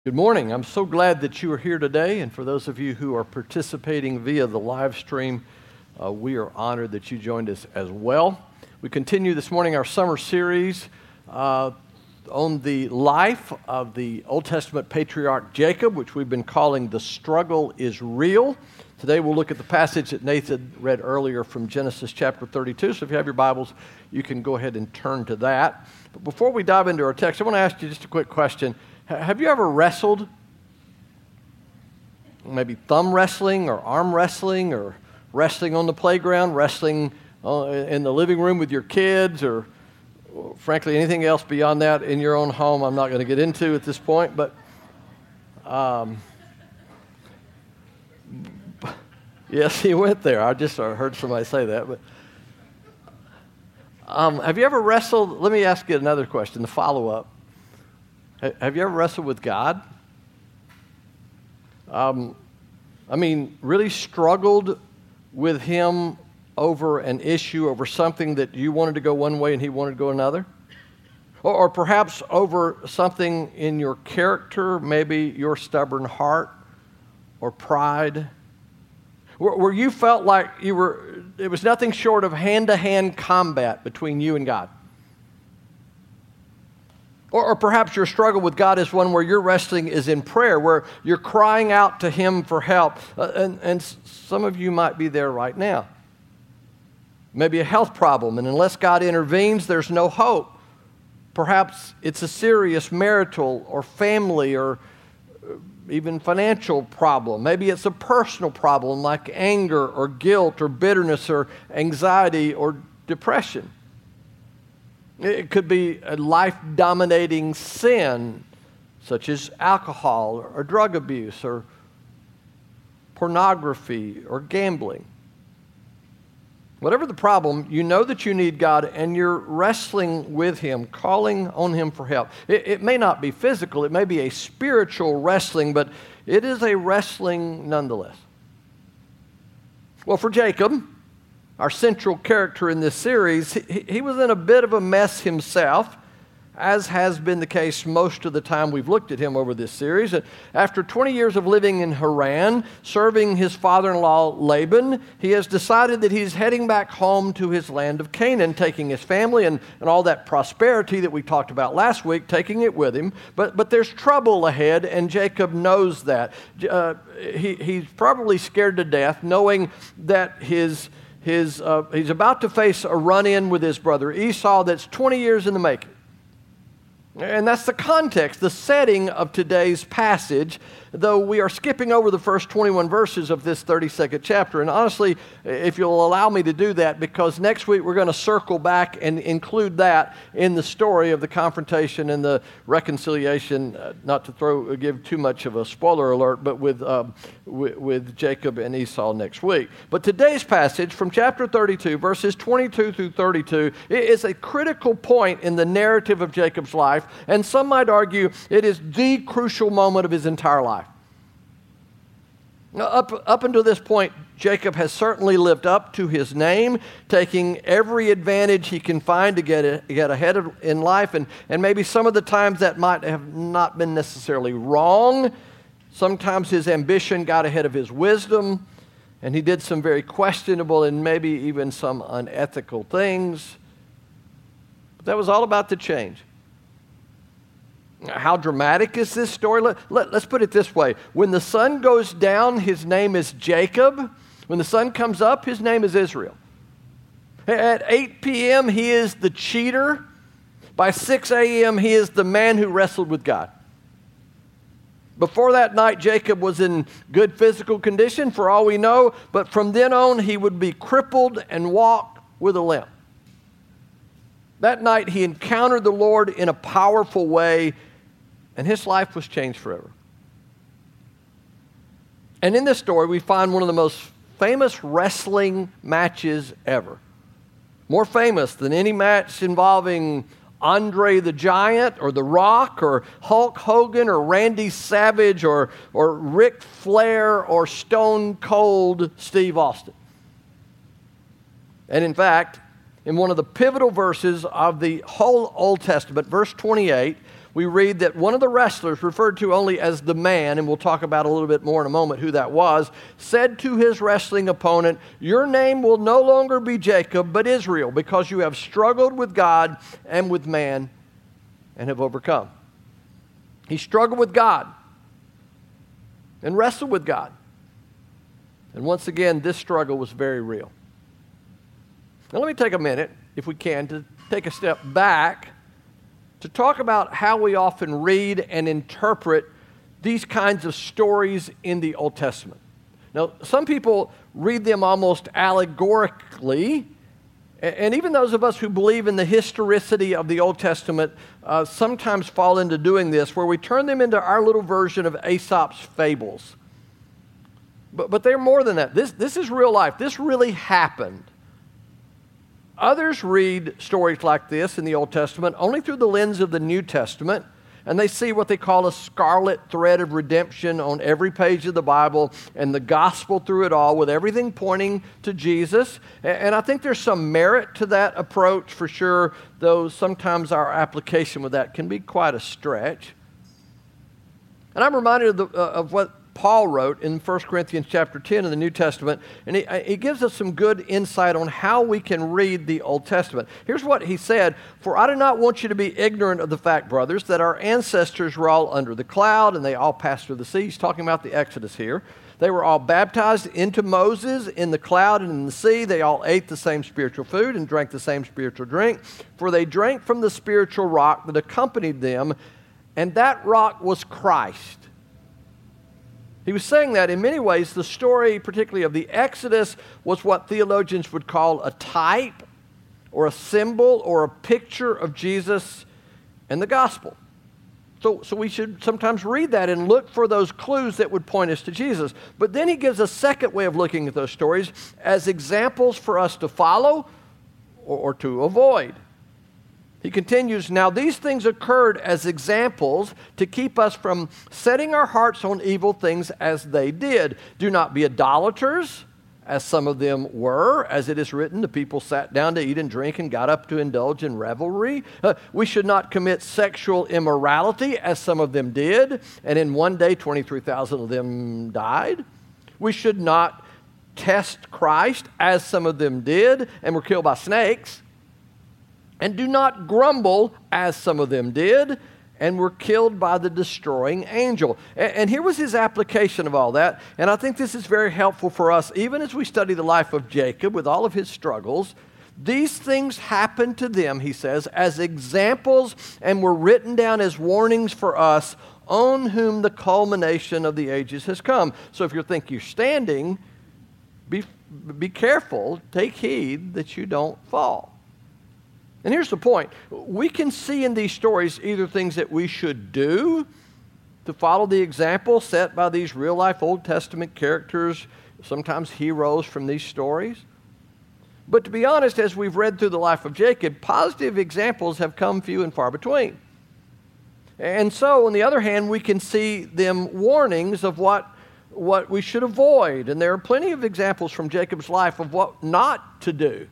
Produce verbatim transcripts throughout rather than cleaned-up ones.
Good morning. I'm so glad that you are here today, and for those of you who are participating via the live stream, uh, we are honored that you joined us as well. We continue this morning our summer series uh, on the life of the Old Testament patriarch Jacob, which we've been calling The Struggle is Real. Today we'll look at the passage that Nathan read earlier from Genesis chapter thirty-two, so if you have your Bibles, you can go ahead and turn to that. But before we dive into our text, I want to ask you just a quick question. Have you ever wrestled? Maybe thumb wrestling or arm wrestling or wrestling on the playground, wrestling in the living room with your kids, or frankly anything else beyond that in your own home I'm not going to get into at this point. But um, yes, he went there. I just heard somebody say that. But um, have you ever wrestled? Let me ask you another question, the follow-up. Have you ever wrestled with God? Um, I mean, really struggled with Him over an issue, over something that you wanted to go one way and He wanted to go another? Or, or perhaps over something in your character, maybe your stubborn heart or pride, where, where you felt like you were, it was nothing short of hand-to-hand combat between you and God. Or, or perhaps your struggle with God is one where your wrestling is in prayer, where you're crying out to Him for help. Uh, and, and some of you might be there right now. Maybe a health problem, and unless God intervenes, there's no hope. Perhaps it's a serious marital or family or even financial problem. Maybe it's a personal problem like anger or guilt or bitterness or anxiety or depression. It could be a life-dominating sin, such as alcohol or drug abuse or pornography or gambling. Whatever the problem, you know that you need God and you're wrestling with Him, calling on Him for help. It, it may not be physical, it may be a spiritual wrestling, but it is a wrestling nonetheless. Well, for Jacob, our central character in this series, he, he was in a bit of a mess himself, as has been the case most of the time we've looked at him over this series. And after twenty years of living in Haran, serving his father-in-law Laban, he has decided that he's heading back home to his land of Canaan, taking his family and, and all that prosperity that we talked about last week, taking it with him. But, but there's trouble ahead, and Jacob knows that. Uh, he, he's probably scared to death, knowing that his His, uh, he's about to face a run-in with his brother Esau that's twenty years in the making. And that's the context, the setting of today's passage, though we are skipping over the first twenty-one verses of this thirty-second chapter. And honestly, if you'll allow me to do that, because next week we're going to circle back and include that in the story of the confrontation and the reconciliation, uh, not to throw give too much of a spoiler alert, but with, um, with, with Jacob and Esau next week. But today's passage from chapter thirty-two, verses twenty-two through thirty-two, is a critical point in the narrative of Jacob's life, and some might argue it is the crucial moment of his entire life. Now, up, up until this point, Jacob has certainly lived up to his name, taking every advantage he can find to get, a, get ahead of, in life, and, and maybe some of the times that might have not been necessarily wrong. Sometimes his ambition got ahead of his wisdom, and he did some very questionable and maybe even some unethical things. But that was all about to change. How dramatic is this story? Let, let, let's put it this way. When the sun goes down, his name is Jacob. When the sun comes up, his name is Israel. At eight p.m., he is the cheater. By six a.m., he is the man who wrestled with God. Before that night, Jacob was in good physical condition, for all we know, but from then on, he would be crippled and walk with a limp. That night, he encountered the Lord in a powerful way, and his life was changed forever. And in this story, we find one of the most famous wrestling matches ever. More famous than any match involving Andre the Giant or The Rock or Hulk Hogan or Randy Savage or, or Ric Flair or Stone Cold Steve Austin. And in fact, in one of the pivotal verses of the whole Old Testament, verse twenty-eight, we read that one of the wrestlers, referred to only as the man, and we'll talk about a little bit more in a moment who that was, said to his wrestling opponent, "Your name will no longer be Jacob, but Israel, because you have struggled with God and with man and have overcome." He struggled with God and wrestled with God. And once again, this struggle was very real. Now let me take a minute, if we can, to take a step back to talk about how we often read and interpret these kinds of stories in the Old Testament. Now, some people read them almost allegorically, and even those of us who believe in the historicity of the Old Testament uh, sometimes fall into doing this, where we turn them into our little version of Aesop's fables. But, but they're more than that. This, this is real life. This really happened. Others read stories like this in the Old Testament only through the lens of the New Testament, and they see what they call a scarlet thread of redemption on every page of the Bible and the gospel through it all, with everything pointing to Jesus. And I think there's some merit to that approach for sure, though sometimes our application with that can be quite a stretch. And I'm reminded of, the, uh, of what Paul wrote in First Corinthians chapter ten in the New Testament, and he, he gives us some good insight on how we can read the Old Testament. Here's what he said: "For I do not want you to be ignorant of the fact, brothers, that our ancestors were all under the cloud, and they all passed through the sea." He's talking about the Exodus here. "They were all baptized into Moses in the cloud and in the sea. They all ate the same spiritual food and drank the same spiritual drink, for they drank from the spiritual rock that accompanied them, and that rock was Christ." He was saying that in many ways the story, particularly of the Exodus, was what theologians would call a type or a symbol or a picture of Jesus and the gospel. So, so we should sometimes read that and look for those clues that would point us to Jesus. But then he gives a second way of looking at those stories as examples for us to follow or, or to avoid. He continues, "Now these things occurred as examples to keep us from setting our hearts on evil things as they did. Do not be idolaters, as some of them were. As it is written, the people sat down to eat and drink and got up to indulge in revelry. Uh, we should not commit sexual immorality, as some of them did, and in one day twenty-three thousand of them died. We should not test Christ, as some of them did, and were killed by snakes. And do not grumble, as some of them did, and were killed by the destroying angel." And here was his application of all that. And I think this is very helpful for us, even as we study the life of Jacob with all of his struggles. These things happened to them, he says, as examples, and were written down as warnings for us, on whom the culmination of the ages has come. So if you think you're standing, be, be careful, take heed that you don't fall. And here's the point. We can see in these stories either things that we should do to follow the example set by these real-life Old Testament characters, sometimes heroes from these stories. But to be honest, as we've read through the life of Jacob, positive examples have come few and far between. And so, on the other hand, we can see them warnings of what, what we should avoid. And there are plenty of examples from Jacob's life of what not to do.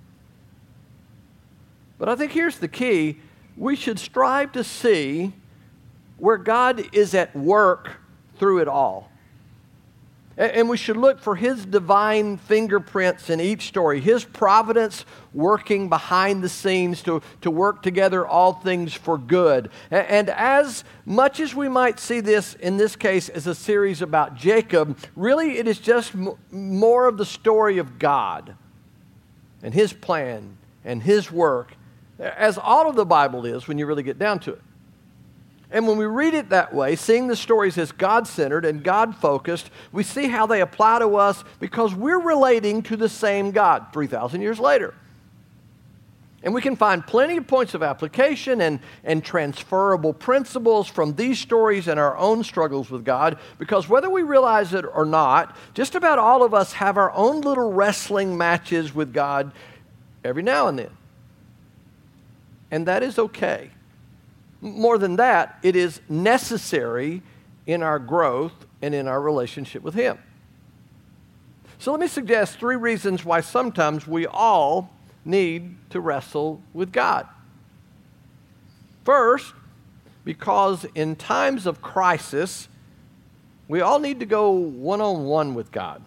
But I think here's the key. We should strive to see where God is at work through it all. And we should look for His divine fingerprints in each story, His providence working behind the scenes to, to work together all things for good. And as much as we might see this, in this case, as a series about Jacob, really it is just m- more of the story of God and His plan and His work, as all of the Bible is when you really get down to it. And when we read it that way, seeing the stories as God-centered and God-focused, we see how they apply to us because we're relating to the same God three thousand years later. And we can find plenty of points of application and, and transferable principles from these stories and our own struggles with God, because whether we realize it or not, just about all of us have our own little wrestling matches with God every now and then. And that is okay. More than that, it is necessary in our growth and in our relationship with Him. So let me suggest three reasons why sometimes we all need to wrestle with God. First, because in times of crisis, we all need to go one-on-one with God.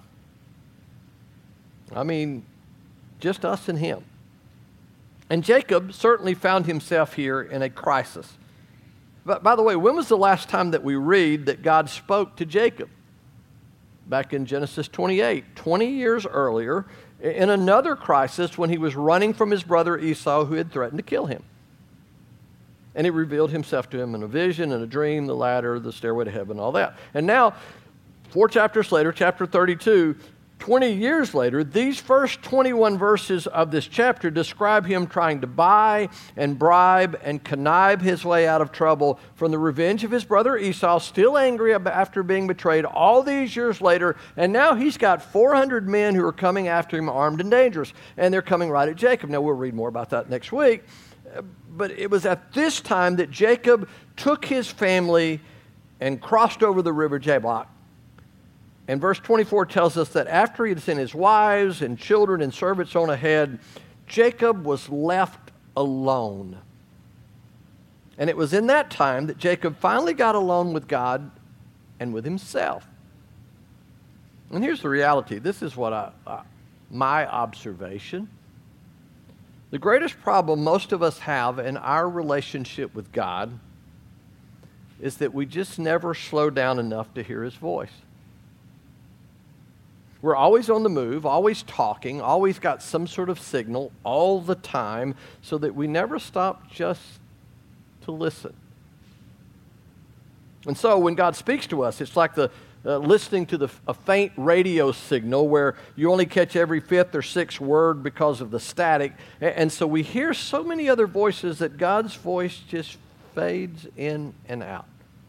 I mean, just us and him. And Jacob certainly found himself here in a crisis. But by the way, when was the last time that we read that God spoke to Jacob? Back in Genesis twenty-eight, twenty years earlier, in another crisis when he was running from his brother Esau who had threatened to kill him. And he revealed himself to him in a vision, in a dream, the ladder, the stairway to heaven, all that. And now, four chapters later, chapter thirty-two, twenty years later, these first twenty-one verses of this chapter describe him trying to buy and bribe and connive his way out of trouble from the revenge of his brother Esau, still angry after being betrayed all these years later. And now he's got four hundred men who are coming after him armed and dangerous. And they're coming right at Jacob. Now, we'll read more about that next week. But it was at this time that Jacob took his family and crossed over the river Jabbok. And verse twenty-four tells us that after he had sent his wives and children and servants on ahead, Jacob was left alone. And it was in that time that Jacob finally got alone with God and with himself. And here's the reality. This is what I, uh, my observation. The greatest problem most of us have in our relationship with God is that we just never slow down enough to hear his voice. We're always on the move, always talking, always got some sort of signal all the time, so that we never stop just to listen. And so when God speaks to us, it's like the uh, listening to the, a faint radio signal where you only catch every fifth or sixth word because of the static. And, and so we hear so many other voices that God's voice just fades in and out.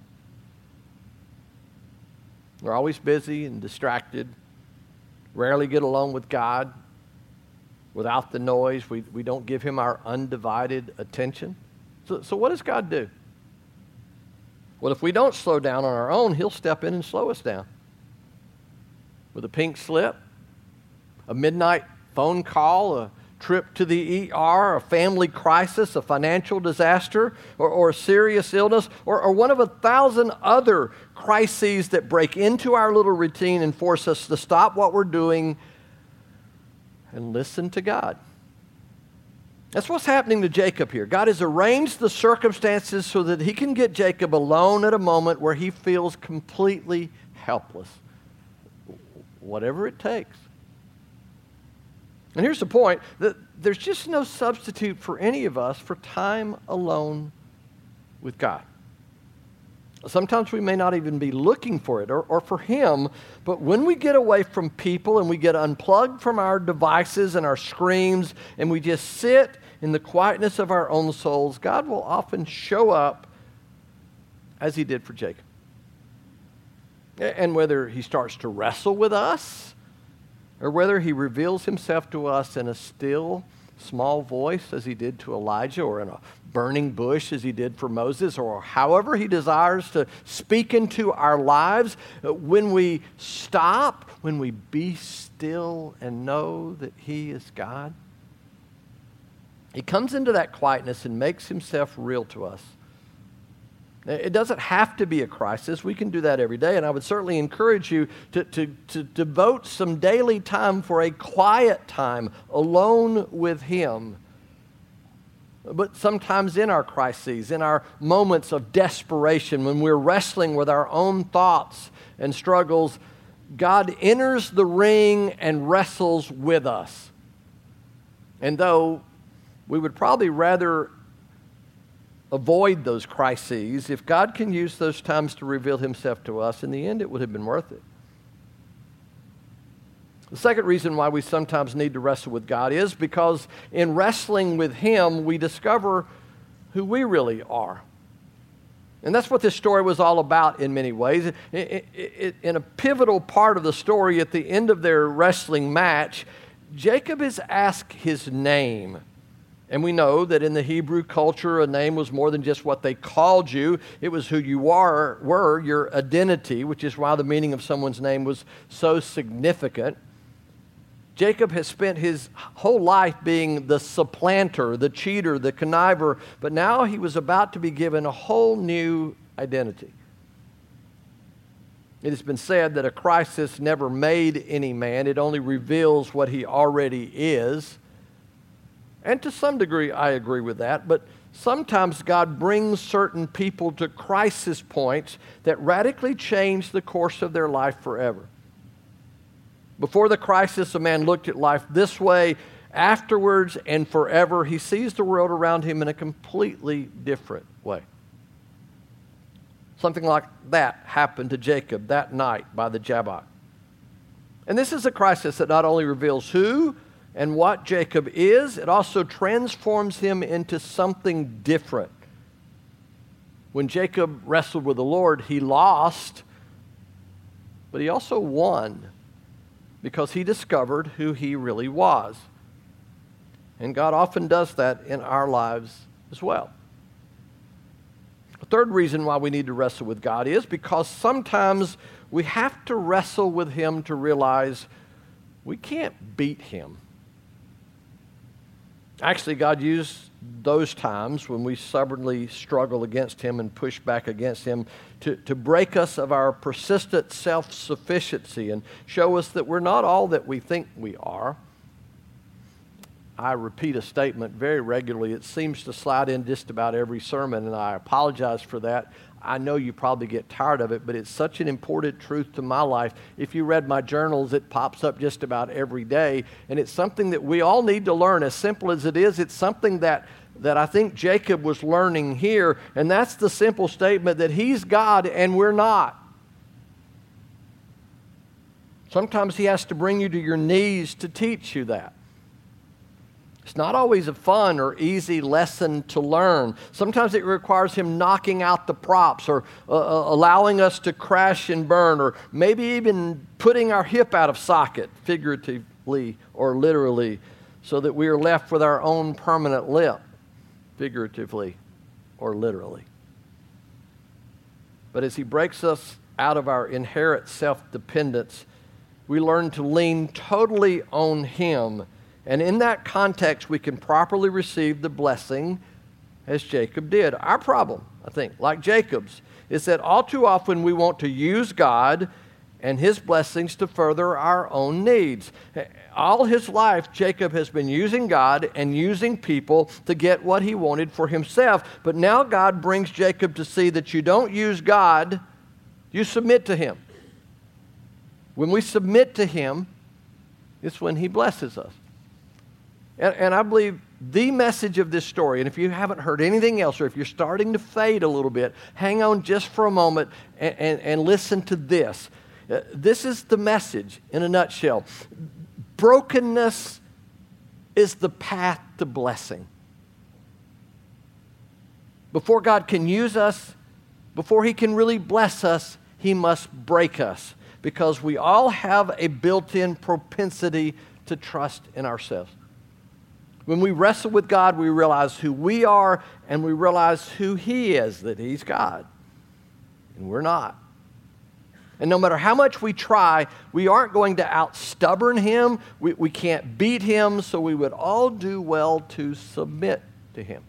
We're always busy and distracted. Rarely get along with God without the noise. We, we don't give him our undivided attention. So, so what does God do? Well, if we don't slow down on our own, he'll step in and slow us down. With a pink slip, a midnight phone call, a trip to the E R, a family crisis, a financial disaster, or, or a serious illness, or, or one of a thousand other crises that break into our little routine and force us to stop what we're doing and listen to God. That's what's happening to Jacob here. God has arranged the circumstances so that he can get Jacob alone at a moment where he feels completely helpless. Whatever it takes. And here's the point, that there's just no substitute for any of us for time alone with God. Sometimes we may not even be looking for it or, or for him, but when we get away from people and we get unplugged from our devices and our screens and we just sit in the quietness of our own souls, God will often show up as he did for Jacob. And whether he starts to wrestle with us or whether he reveals himself to us in a still, small voice as he did to Elijah, or in a burning bush as he did for Moses, or however he desires to speak into our lives, when we stop, when we be still and know that he is God, he comes into that quietness and makes himself real to us. It doesn't have to be a crisis. We can do that every day. And I would certainly encourage you to, to, to devote some daily time for a quiet time alone with him. But sometimes in our crises, in our moments of desperation, when we're wrestling with our own thoughts and struggles, God enters the ring and wrestles with us. And though we would probably rather avoid those crises, if God can use those times to reveal himself to us, in the end it would have been worth it. The second reason why we sometimes need to wrestle with God is because in wrestling with him, we discover who we really are. And that's what this story was all about in many ways. It, it, it, in a pivotal part of the story, at the end of their wrestling match, Jacob is asked his name. And we know that in the Hebrew culture, a name was more than just what they called you. It was who you are, were, your identity, which is why the meaning of someone's name was so significant. Jacob has spent his whole life being the supplanter, the cheater, the conniver, but now he was about to be given a whole new identity. It has been said that a crisis never made any man. It only reveals what he already is. And to some degree, I agree with that, but sometimes God brings certain people to crisis points that radically change the course of their life forever. Before the crisis, a man looked at life this way. Afterwards and forever, he sees the world around him in a completely different way. Something like that happened to Jacob that night by the Jabbok. And this is a crisis that not only reveals who and what Jacob is, it also transforms him into something different. When Jacob wrestled with the Lord, he lost, but he also won, because he discovered who he really was. And God often does that in our lives as well. The third reason why we need to wrestle with God is because sometimes we have to wrestle with Him to realize we can't beat Him. Actually, God used those times when we stubbornly struggle against Him and push back against Him to, to break us of our persistent self-sufficiency and show us that we're not all that we think we are. I repeat a statement very regularly. It seems to slide in just about every sermon, and I apologize for that. I know you probably get tired of it, but it's such an important truth to my life. If you read my journals, it pops up just about every day, and it's something that we all need to learn. As simple as it is, it's something that, that I think Jacob was learning here, and that's the simple statement that he's God and we're not. Sometimes he has to bring you to your knees to teach you that. It's not always a fun or easy lesson to learn. Sometimes it requires him knocking out the props or uh, allowing us to crash and burn, or maybe even putting our hip out of socket, figuratively or literally, so that we are left with our own permanent lip, figuratively or literally. But as he breaks us out of our inherent self-dependence, we learn to lean totally on him. And in that context, we can properly receive the blessing as Jacob did. Our problem, I think, like Jacob's, is that all too often we want to use God and His blessings to further our own needs. All his life, Jacob has been using God and using people to get what he wanted for himself. But now God brings Jacob to see that you don't use God, you submit to Him. When we submit to Him, it's when He blesses us. And, and I believe the message of this story, and if you haven't heard anything else, or if you're starting to fade a little bit, hang on just for a moment and, and, and listen to this. Uh, this is the message in a nutshell. Brokenness is the path to blessing. Before God can use us, before He can really bless us, He must break us, because we all have a built-in propensity to trust in ourselves. When we wrestle with God, we realize who we are, and we realize who He is, that He's God, and we're not. And no matter how much we try, we aren't going to out-stubborn Him. We, we can't beat Him, so we would all do well to submit to Him.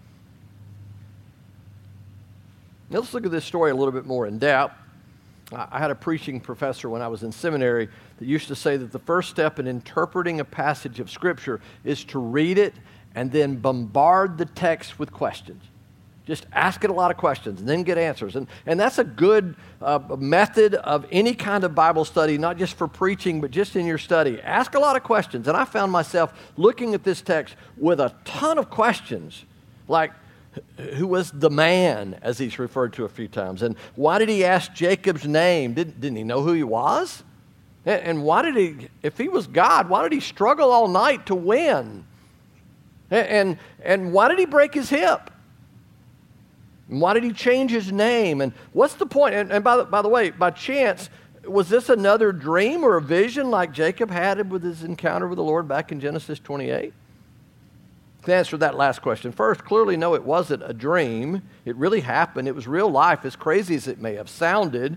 Now let's look at this story a little bit more in depth. I had a preaching professor when I was in seminary that used to say that the first step in interpreting a passage of Scripture is to read it and then bombard the text with questions. Just ask it a lot of questions and then get answers. And, and that's a good uh, method of any kind of Bible study, not just for preaching, but just in your study. Ask a lot of questions. And I found myself looking at this text with a ton of questions, like, who was the man, as he's referred to a few times? And why did he ask Jacob's name? Didn't, didn't he know who he was? And, and why did he, if he was God, why did he struggle all night to win? And, and, and why did he break his hip? And why did he change his name? And what's the point? And, and by, the, by the way, by chance, was this another dream or a vision like Jacob had with his encounter with the Lord back in Genesis twenty-eight? To answer that last question first, clearly, no, it wasn't a dream. It really happened. It was real life, as crazy as it may have sounded.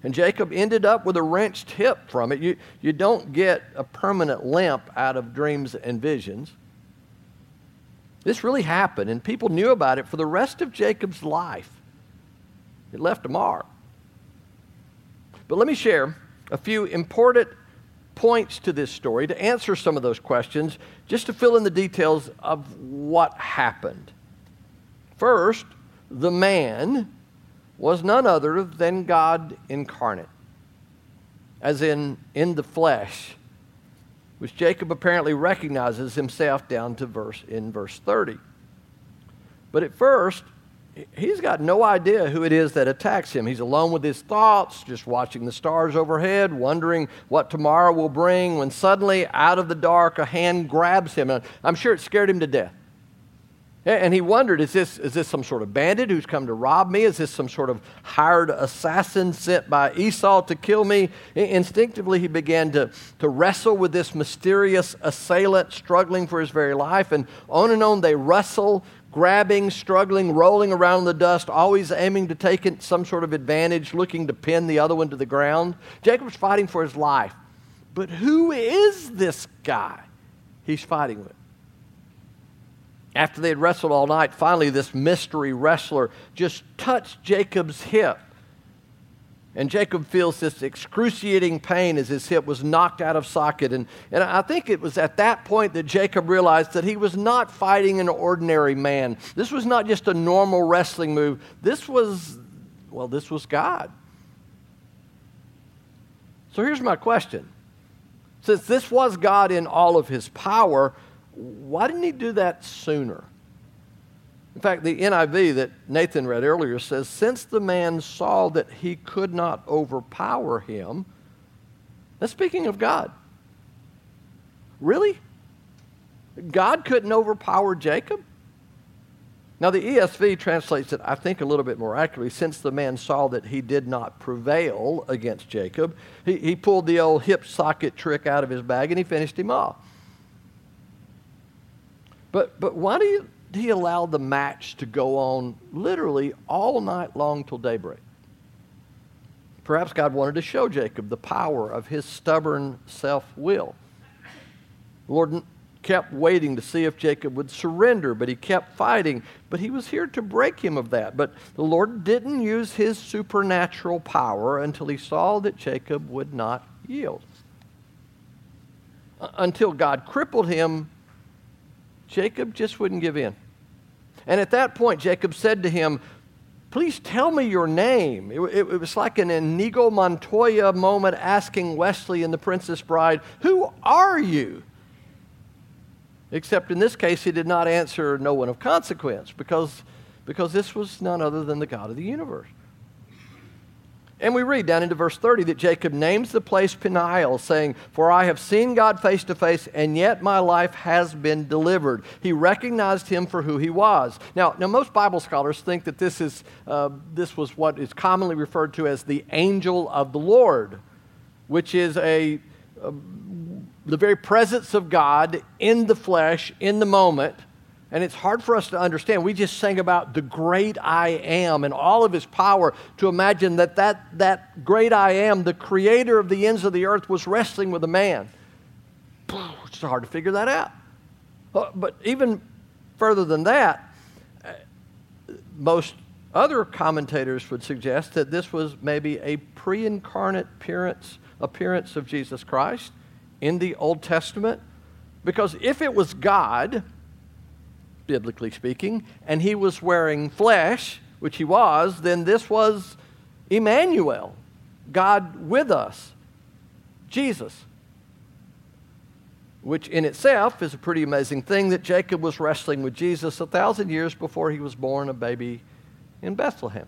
And Jacob ended up with a wrenched hip from it. You, you don't get a permanent limp out of dreams and visions. This really happened, and people knew about it for the rest of Jacob's life. It left a mark. But let me share a few important points to this story to answer some of those questions, just to fill in the details of what happened. First, the man was none other than God incarnate, as in, in the flesh, which Jacob apparently recognizes himself down to verse in verse thirty. But at first, he's got no idea who it is that attacks him. He's alone with his thoughts, just watching the stars overhead, wondering what tomorrow will bring, when suddenly, out of the dark, a hand grabs him. And I'm sure it scared him to death. And he wondered, is this, is this some sort of bandit who's come to rob me? Is this some sort of hired assassin sent by Esau to kill me? Instinctively, he began to, to wrestle with this mysterious assailant struggling for his very life. And on and on they wrestle, grabbing, struggling, rolling around in the dust, always aiming to take some sort of advantage, looking to pin the other one to the ground. Jacob's fighting for his life. But who is this guy he's fighting with? After they had wrestled all night, finally this mystery wrestler just touched Jacob's hip. And Jacob feels this excruciating pain as his hip was knocked out of socket. And, and I think it was at that point that Jacob realized that he was not fighting an ordinary man. This was not just a normal wrestling move. This was, well, this was God. So here's my question. Since this was God in all of his power, why didn't he do that sooner? In fact, the N I V that Nathan read earlier says, since the man saw that he could not overpower him, that's speaking of God. Really? God couldn't overpower Jacob? Now, the E S V translates it, I think, a little bit more accurately. Since the man saw that he did not prevail against Jacob, he, he pulled the old hip socket trick out of his bag and he finished him off. But, but why do you, did he allow the match to go on literally all night long till daybreak? Perhaps God wanted to show Jacob the power of his stubborn self-will. The Lord kept waiting to see if Jacob would surrender, but he kept fighting. But he was here to break him of that. But the Lord didn't use his supernatural power until he saw that Jacob would not yield. Until God crippled him, Jacob just wouldn't give in. And at that point, Jacob said to him, please tell me your name. It, it, it was like an Inigo Montoya moment asking Wesley in The Princess Bride, who are you? Except in this case, he did not answer no one of consequence because, because this was none other than the God of the universe. And we read down into verse thirty that Jacob names the place Peniel, saying, for I have seen God face to face, and yet my life has been delivered. He recognized him for who he was. Now, now most Bible scholars think that this, is, uh, this was what is commonly referred to as the angel of the Lord, which is a, a the very presence of God in the flesh, in the moment. And it's hard for us to understand. We just sang about the great I am and all of his power, to imagine that that, that great I am, the creator of the ends of the earth, was wrestling with a man. It's hard to figure that out. But even further than that, most other commentators would suggest that this was maybe a pre-incarnate appearance, appearance of Jesus Christ in the Old Testament. Because if it was God, biblically speaking, and he was wearing flesh, which he was, then this was Emmanuel, God with us, Jesus. Which in itself is a pretty amazing thing, that Jacob was wrestling with Jesus a thousand years before he was born, a baby in Bethlehem.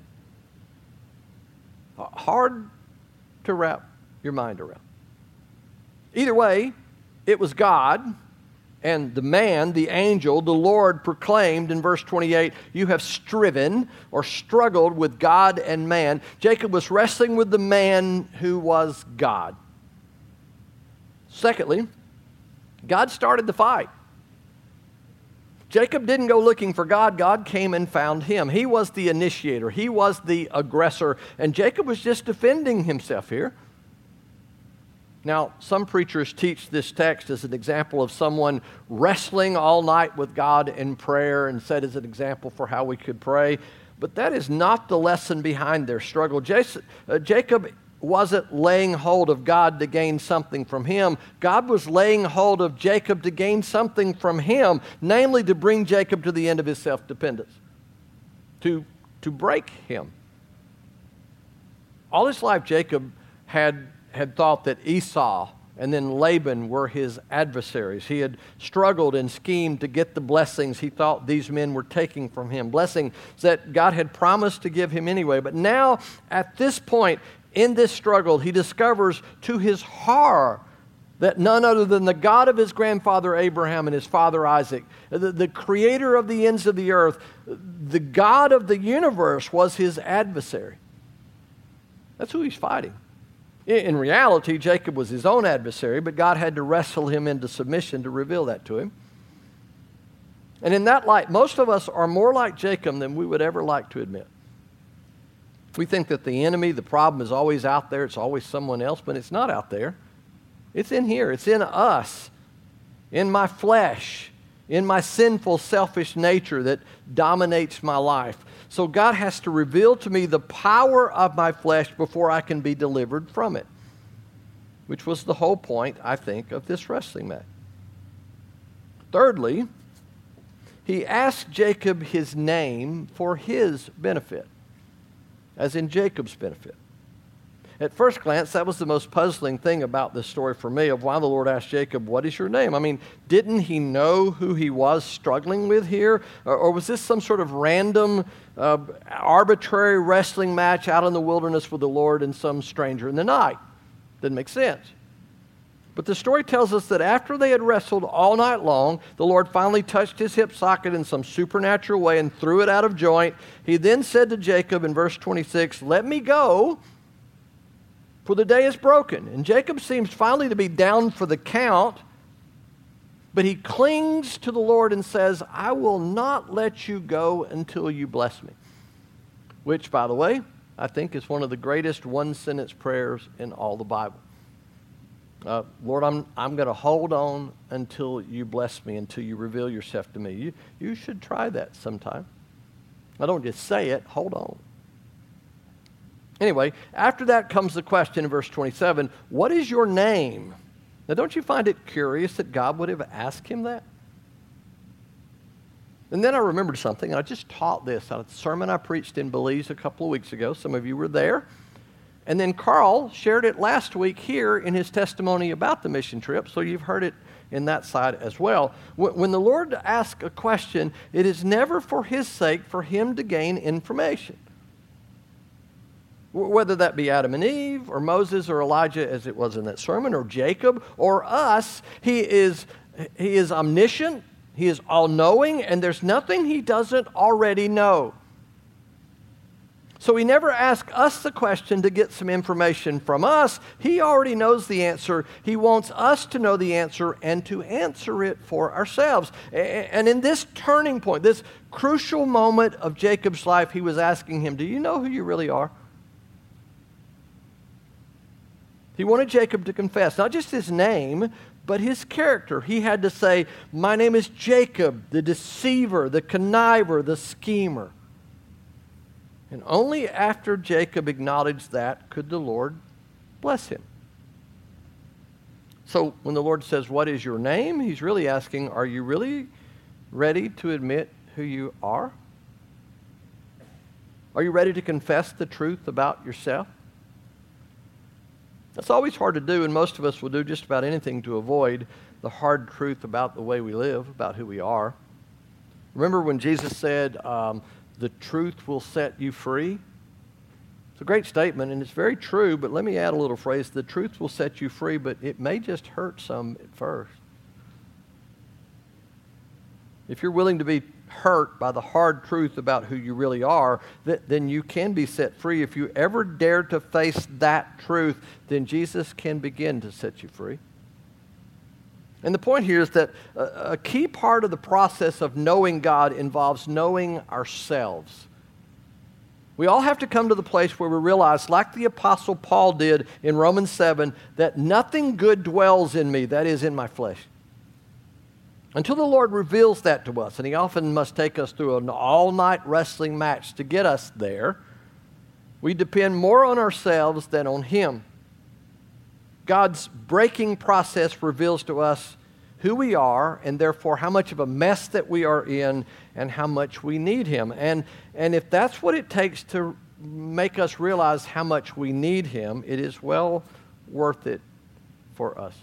Hard to wrap your mind around. Either way, it was God. And the man, the angel, the Lord proclaimed in verse twenty-eight, you have striven or struggled with God and man. Jacob was wrestling with the man who was God. Secondly, God started the fight. Jacob didn't go looking for God. God came and found him. He was the initiator. He was the aggressor. And Jacob was just defending himself here. Now, some preachers teach this text as an example of someone wrestling all night with God in prayer and set as an example for how we could pray. But that is not the lesson behind their struggle. Jason, uh, Jacob wasn't laying hold of God to gain something from him. God was laying hold of Jacob to gain something from him, namely to bring Jacob to the end of his self-dependence, to, to break him. All his life, Jacob had, had thought that Esau and then Laban were his adversaries. He had struggled and schemed to get the blessings he thought these men were taking from him, blessings that God had promised to give him anyway. But now, at this point, in this struggle, he discovers to his horror that none other than the God of his grandfather Abraham and his father Isaac, the, the creator of the ends of the earth, the God of the universe, was his adversary. That's who he's fighting. In reality, Jacob was his own adversary, but God had to wrestle him into submission to reveal that to him. And in that light, most of us are more like Jacob than we would ever like to admit. We think that the enemy, the problem is always out there, it's always someone else, but it's not out there. It's in here, it's in us, in my flesh, in my sinful, selfish nature that dominates my life. So God has to reveal to me the power of my flesh before I can be delivered from it, which was the whole point, I think, of this wrestling match. Thirdly, he asked Jacob his name for his benefit, as in Jacob's benefit. At first glance, that was the most puzzling thing about this story for me, of why the Lord asked Jacob, what is your name? I mean, didn't he know who he was struggling with here? Or, or was this some sort of random, uh, arbitrary wrestling match out in the wilderness with the Lord and some stranger in the night? Didn't make sense. But the story tells us that after they had wrestled all night long, the Lord finally touched his hip socket in some supernatural way and threw it out of joint. He then said to Jacob in verse twenty-six, let me go, for the day is broken. And Jacob seems finally to be down for the count, but he clings to the Lord and says, I will not let you go until you bless me. Which, by the way, I think is one of the greatest one-sentence prayers in all the Bible. Uh, Lord, I'm, I'm going to hold on until you bless me, until you reveal yourself to me. You, you should try that sometime. I don't just say it, hold on. Anyway, after that comes the question in verse twenty-seven, what is your name? Now, don't you find it curious that God would have asked him that? And then I remembered something, and I just taught this out of the sermon I preached in Belize a couple of weeks ago. Some of you were there. And then Carl shared it last week here in his testimony about the mission trip, so you've heard it in that side as well. When the Lord asks a question, it is never for his sake, for him to gain information. Whether that be Adam and Eve, or Moses, or Elijah, as it was in that sermon, or Jacob, or us, he is, he is omniscient, he is all-knowing, and there's nothing he doesn't already know. So he never asks us the question to get some information from us. He already knows the answer. He wants us to know the answer and to answer it for ourselves. And in this turning point, this crucial moment of Jacob's life, he was asking him, do you know who you really are? He wanted Jacob to confess, not just his name, but his character. He had to say, my name is Jacob, the deceiver, the conniver, the schemer. And only after Jacob acknowledged that could the Lord bless him. So when the Lord says, what is your name? He's really asking, are you really ready to admit who you are? Are you ready to confess the truth about yourself? That's always hard to do, and most of us will do just about anything to avoid the hard truth about the way we live, about who we are. Remember when Jesus said, um, the truth will set you free? It's a great statement, and it's very true, but let me add a little phrase. The truth will set you free, but it may just hurt some at first. If you're willing to be hurt by the hard truth about who you really are, th- then you can be set free. If you ever dare to face that truth, then Jesus can begin to set you free. And the point here is that a, a key part of the process of knowing God involves knowing ourselves. We all have to come to the place where we realize, like the Apostle Paul did in Romans seven, that nothing good dwells in me, that is, in my flesh. Until the Lord reveals that to us, and He often must take us through an all-night wrestling match to get us there, we depend more on ourselves than on Him. God's breaking process reveals to us who we are, and therefore how much of a mess that we are in and how much we need Him. And, and if that's what it takes to make us realize how much we need Him, it is well worth it for us.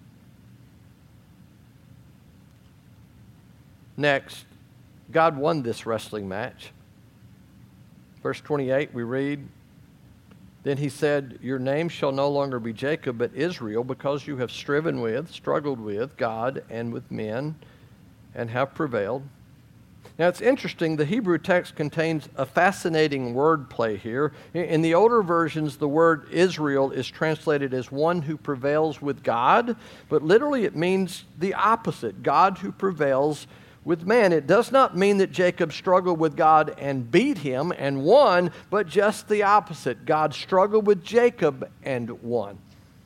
Next, God won this wrestling match. Verse twenty-eight, we read, "Then He said, 'Your name shall no longer be Jacob, but Israel, because you have striven with, struggled with God and with men, and have prevailed.'" Now it's interesting, the Hebrew text contains a fascinating word play here. In the older versions, the word Israel is translated as one who prevails with God, but literally it means the opposite, God who prevails with man. It does not mean that Jacob struggled with God and beat him and won, but just the opposite. God struggled with Jacob and won.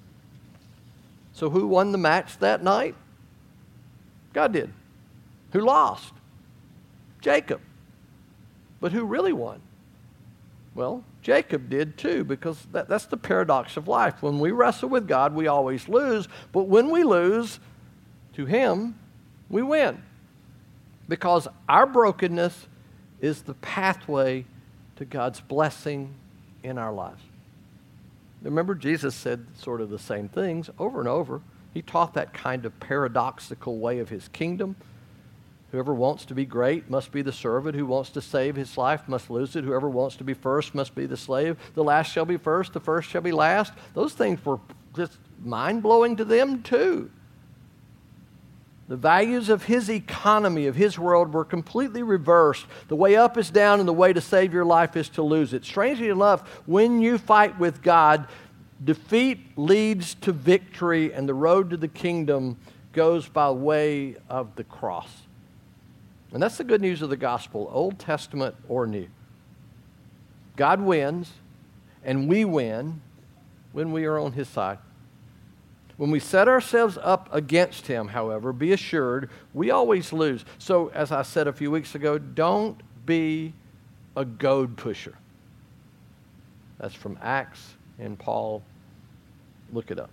So who won the match that night? God did. Who lost? Jacob. But who really won? Well, Jacob did too, because that, that's the paradox of life. When we wrestle with God, we always lose, but when we lose to Him, we win. Because our brokenness is the pathway to God's blessing in our lives. Remember, Jesus said sort of the same things over and over. He taught that kind of paradoxical way of His kingdom. Whoever wants to be great must be the servant. Who wants to save his life must lose it. Whoever wants to be first must be the slave. The last shall be first, the first shall be last. Those things were just mind-blowing to them too. The values of His economy, of His world, were completely reversed. The way up is down, and the way to save your life is to lose it. Strangely enough, when you fight with God, defeat leads to victory, and the road to the kingdom goes by way of the cross. And that's the good news of the gospel, Old Testament or New. God wins, and we win when we are on His side. When we set ourselves up against Him, however, be assured, we always lose. So, as I said a few weeks ago, don't be a goad pusher. That's from Acts and Paul. Look it up.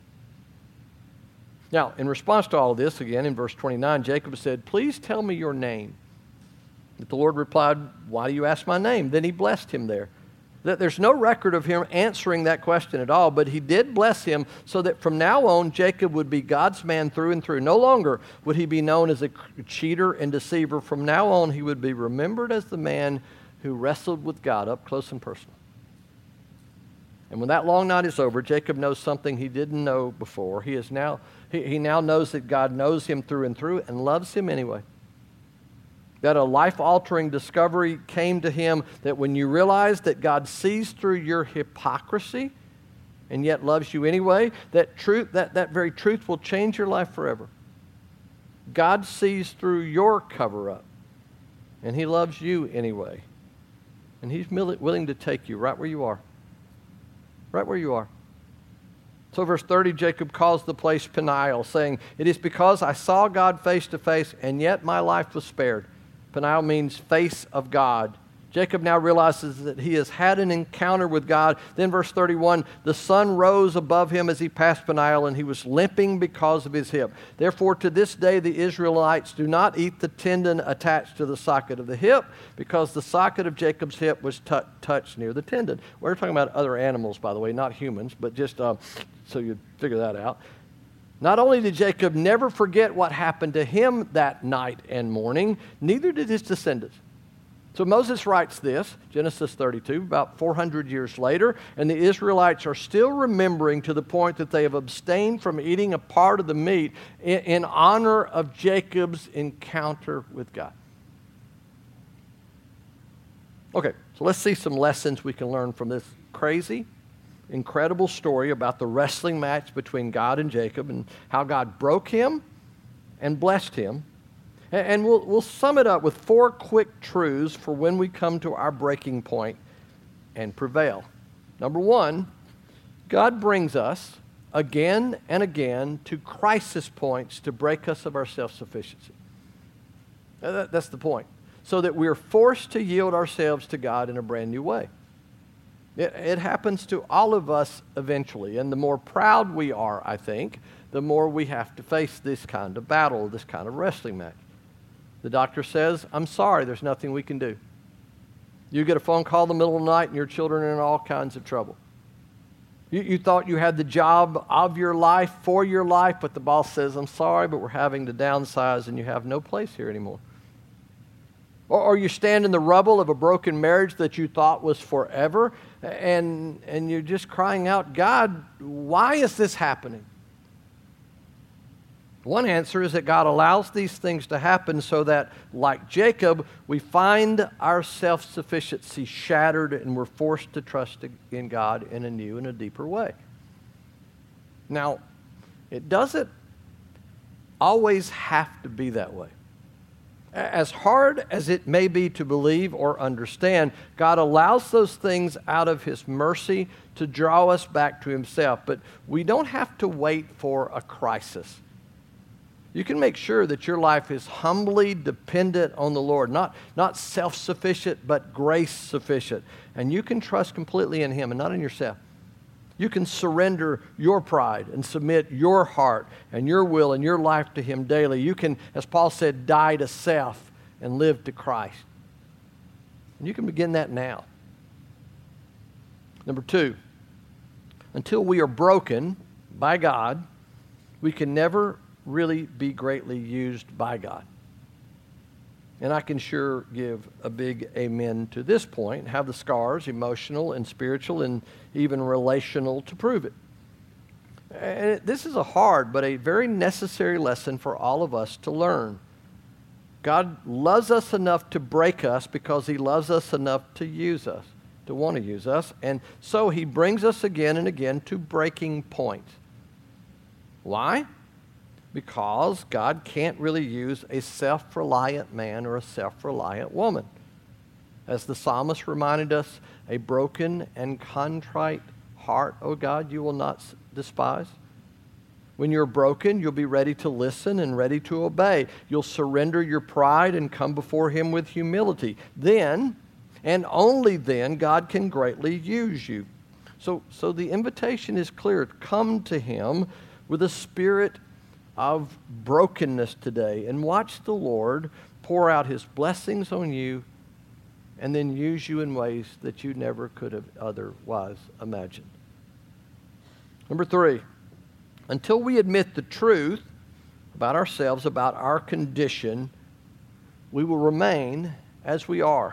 Now, in response to all of this, again, in verse twenty-nine, Jacob said, "Please tell me your name." But the Lord replied, "Why do you ask my name?" Then He blessed him there. There's no record of him answering that question at all, but He did bless him so that from now on, Jacob would be God's man through and through. No longer would he be known as a cheater and deceiver. From now on, he would be remembered as the man who wrestled with God up close and personal. And when that long night is over, Jacob knows something he didn't know before. He is now, he, he now knows that God knows him through and through and loves him anyway. That a life-altering discovery came to him, that when you realize that God sees through your hypocrisy and yet loves you anyway, that truth, that, that very truth will change your life forever. God sees through your cover-up, and He loves you anyway. And He's willing to take you right where you are. Right where you are. So verse thirty, Jacob calls the place Peniel, saying, "It is because I saw God face to face, and yet my life was spared." Peniel means face of God. Jacob now realizes that he has had an encounter with God. Then verse thirty-one, the sun rose above him as he passed Peniel, and he was limping because of his hip. Therefore, to this day, the Israelites do not eat the tendon attached to the socket of the hip, because the socket of Jacob's hip was t- touched near the tendon. We're talking about other animals, by the way, not humans, but just uh, so you figure that out. Not only did Jacob never forget what happened to him that night and morning, neither did his descendants. So Moses writes this, Genesis thirty-two, about four hundred years later, and the Israelites are still remembering to the point that they have abstained from eating a part of the meat in, in honor of Jacob's encounter with God. Okay, so let's see some lessons we can learn from this crazy incredible story about the wrestling match between God and Jacob and how God broke him and blessed him. And we'll, we'll sum it up with four quick truths for when we come to our breaking point and prevail. Number one, God brings us again and again to crisis points to break us of our self-sufficiency. That's the point. So that we're forced to yield ourselves to God in a brand new way. It, it happens to all of us eventually. And the more proud we are, I think, the more we have to face this kind of battle, this kind of wrestling match. The doctor says, I'm sorry, there's nothing we can do. You get a phone call in the middle of the night and your children are in all kinds of trouble. You, you thought you had the job of your life for your life, but the boss says, I'm sorry, but we're having to downsize and you have no place here anymore. Or, or you stand in the rubble of a broken marriage that you thought was forever, and, and you're just crying out, God, why is this happening? One answer is that God allows these things to happen so that, like Jacob, we find our self-sufficiency shattered and we're forced to trust in God in a new and a deeper way. Now, it doesn't always have to be that way. As hard as it may be to believe or understand, God allows those things out of His mercy to draw us back to Himself. But we don't have to wait for a crisis. You can make sure that your life is humbly dependent on the Lord, not, not self-sufficient, but grace-sufficient. And you can trust completely in Him and not in yourself. You can surrender your pride and submit your heart and your will and your life to Him daily. You can, as Paul said, die to self and live to Christ. And you can begin that now. Number two, until we are broken by God, we can never really be greatly used by God. And I can sure give a big amen to this point, have the scars, emotional and spiritual and even relational, to prove it. And it, this is a hard but a very necessary lesson for all of us to learn. God loves us enough to break us because He loves us enough to use us, to want to use us. And so He brings us again and again to breaking points. Why? Because God can't really use a self-reliant man or a self-reliant woman. As the psalmist reminded us, a broken and contrite heart, O God, you will not despise. When you're broken, you'll be ready to listen and ready to obey. You'll surrender your pride and come before Him with humility. Then, and only then, God can greatly use you. So, so the invitation is clear. Come to Him with a spirit of brokenness today and watch the Lord pour out His blessings on you and then use you in ways that you never could have otherwise imagined. Number three, until we admit the truth about ourselves, about our condition, we will remain as we are.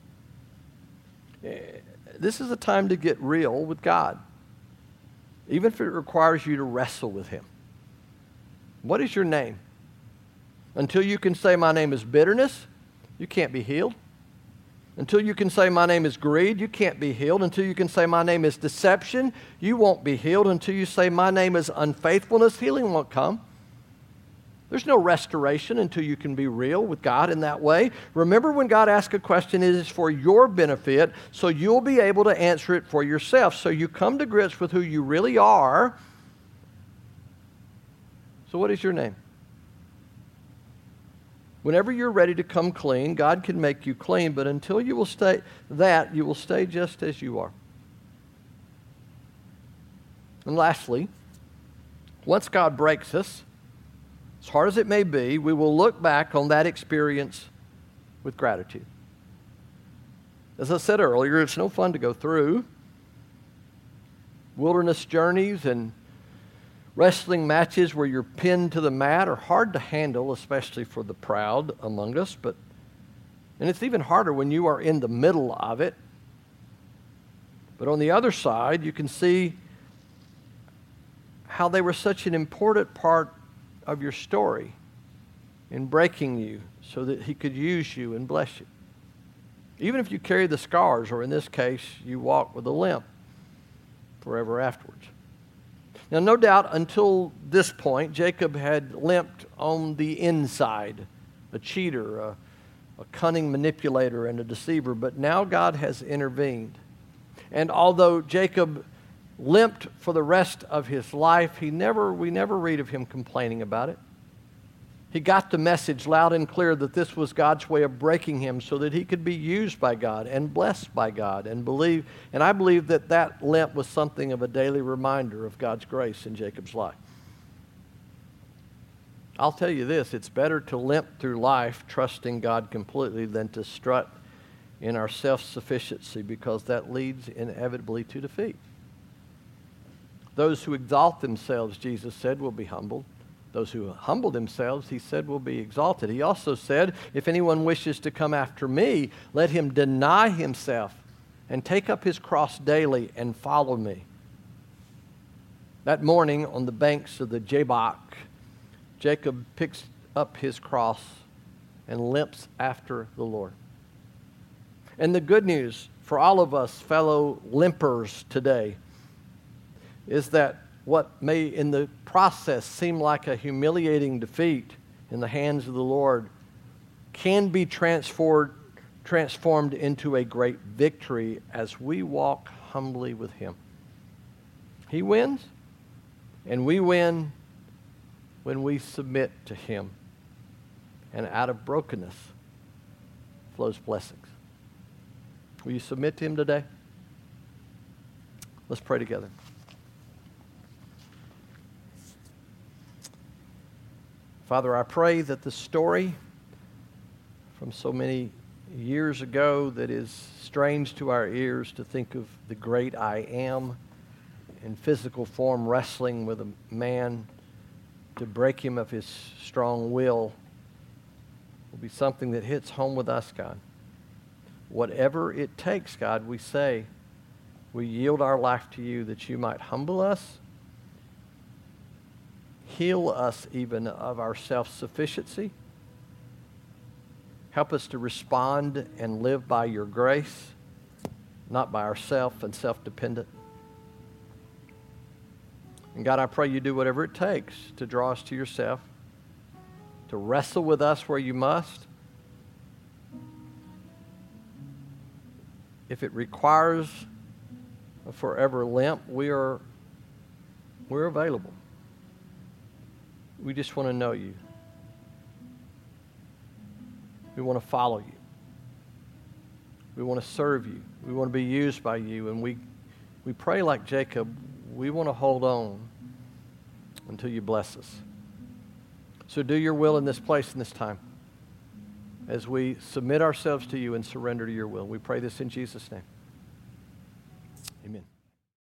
This is a time to get real with God, even if it requires you to wrestle with Him. What is your name? Until you can say, my name is bitterness, you can't be healed. Until you can say, my name is greed, you can't be healed. Until you can say, my name is deception, you won't be healed. Until you say, my name is unfaithfulness, healing won't come. There's no restoration until you can be real with God in that way. Remember, when God asks a question, it is for your benefit, so you'll be able to answer it for yourself. So you come to grips with who you really are. So what is your name? Whenever you're ready to come clean, God can make you clean, but until you will stay that, you will stay just as you are. And lastly, once God breaks us, as hard as it may be, we will look back on that experience with gratitude. As I said earlier, it's no fun to go through wilderness journeys, and wrestling matches where you're pinned to the mat are hard to handle, especially for the proud among us. But, and it's even harder when you are in the middle of it. But on the other side, you can see how they were such an important part of your story in breaking you so that He could use you and bless you. Even if you carry the scars, or in this case, you walk with a limp. forever afterwards. Now, no doubt, until this point, Jacob had limped on the inside, a cheater, a, a cunning manipulator, and a deceiver. But now God has intervened. And although Jacob limped for the rest of his life, he never, we never read of him complaining about it. He got the message loud and clear that this was God's way of breaking him so that he could be used by God and blessed by God and believe. And I believe that that limp was something of a daily reminder of God's grace in Jacob's life. I'll tell you this, it's better to limp through life trusting God completely than to strut in our self-sufficiency, because that leads inevitably to defeat. Those who exalt themselves, Jesus said, will be humbled. Those who humble themselves, he said, will be exalted. He also said, if anyone wishes to come after me, let him deny himself and take up his cross daily and follow me. That morning on the banks of the Jabbok, Jacob picks up his cross and limps after the Lord. And the good news for all of us fellow limpers today is that what may in the process seem like a humiliating defeat in the hands of the Lord can be transformed, transformed into a great victory as we walk humbly with him. He wins, and we win when we submit to him. And out of brokenness flows blessings. Will you submit to him today? Let's pray together. Father, I pray that the story from so many years ago that is strange to our ears to think of the great I Am in physical form wrestling with a man to break him of his strong will will be something that hits home with us, God. Whatever it takes, God, we say, we yield our life to you that you might humble us, heal us even of our self-sufficiency. Help us to respond and live by your grace, not by ourself and self-dependent. And God, I pray you do whatever it takes to draw us to yourself, to wrestle with us where you must. If it requires a forever limp, we are we're available. We just want to know you. We want to follow you. We want to serve you. We want to be used by you. And we, we pray like Jacob, we want to hold on until you bless us. So do your will in this place and this time as we submit ourselves to you and surrender to your will. We pray this in Jesus' name.